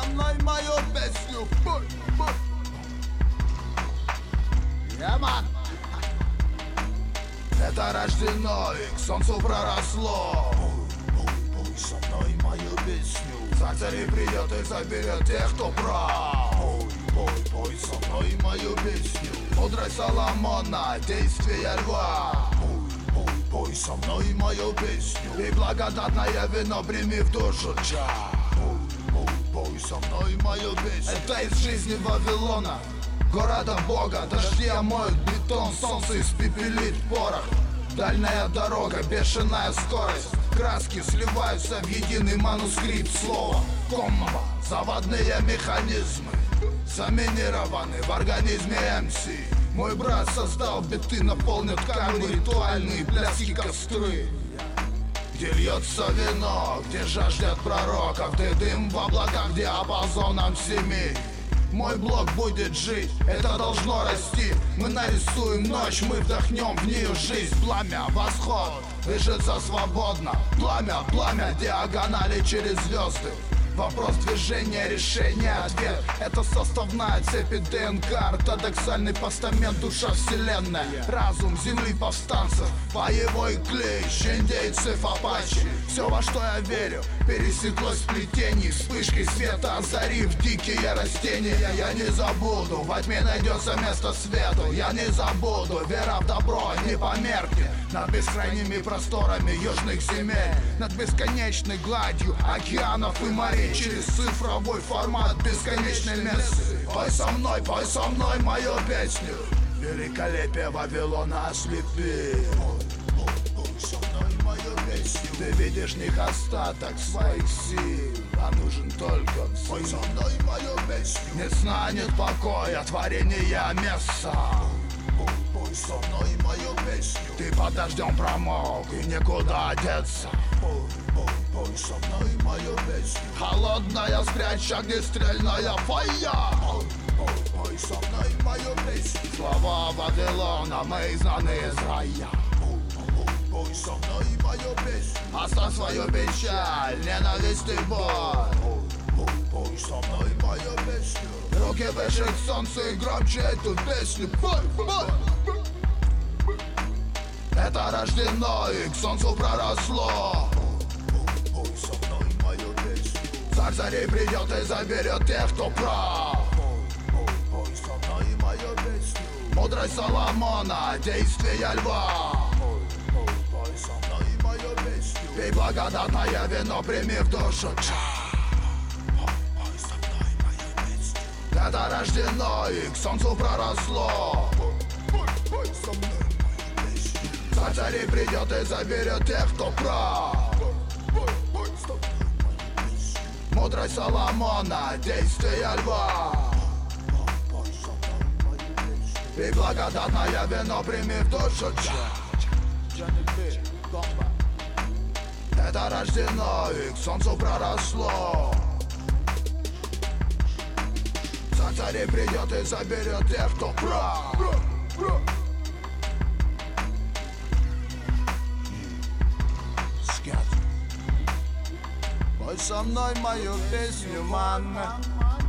со мной мою песню. Ман. Это рождено и к солнцу проросло. Пой со мной мою песню. Царь придет и заберет тех, кто прав. Пой со мной мою песню. Мудрость Соломона, действия льва. Пой со мной мою песню. И благодатное вино прими в душу чай. Пой со мной мою песню. Это из жизни Вавилона, города Бога. Дожди омоют бетон, солнце испепелит порох. Дальняя дорога, бешеная скорость. Краски сливаются в единый манускрипт слова. Комбо, заводные механизмы заминированы в организме МС. Мой брат создал биты, наполнят ткани ритуальные пляски костры. Где льется вино, где жаждет пророков, где дым в облаках диапазоном 7. Мой блок будет жить, это должно расти. Мы нарисуем ночь, мы вдохнем в нее жизнь. Пламя, восход, движется свободно. Пламя, пламя, диагонали через звезды. Вопрос движения, решение, ответ. Это составная цепь ДНК, ортодоксальный постамент, душа вселенная. Разум земли повстанцев, боевой клич, индейцев, апачи. Все, во что я верю, пересеклось в плетении. Вспышкой света озарив дикие растения. Я не забуду, во тьме найдется место свету. Я не забуду, вера в добро не померкнет. Над бескрайними просторами южных земель, над бесконечной гладью океанов и морей. Через цифровой формат бесконечной мессы. Пой со мной мою песню. Великолепие Вавилона ослепит. Пой со мной мою песню. Ты видишь в них остаток своих сил, а нужен только сын. Пой со мной мою песню. Нет сна, нет покоя, творения места. Пой со мной мою песню. Ты под дождем промок и некуда одеться. Пой со мной мою песню. Холодная спрячь огнестрельная фая. Пой со мной мою песню. Слова Вавилона, мы изгнаны из рая. Пой со мной мою песню. Оставь свою печаль, ненависть и боль. Пой со мной мою песню. Руки выше к солнцу и громче эту песню. Пой. Это рождено и к солнцу проросло. Пой со мной мою песню. Царь царей придет и заберет тех, кто прав. Пой со мной мою песню. Мудрость Соломона, действия льва. Пой со мной мою песню. Пей благодатное вино, прими в душу чай. Пой со мной мою песню. Это рождено и к солнцу проросло. Пой со мной. Царь царей придет и заберет тех, кто прав. Мудрость Соломона, действия льва. И благодатное вино прими в душу чай. Это рождено и к солнцу проросло. Царь царей придет и заберет тех, кто прав. Пой со мной мою песню, мама.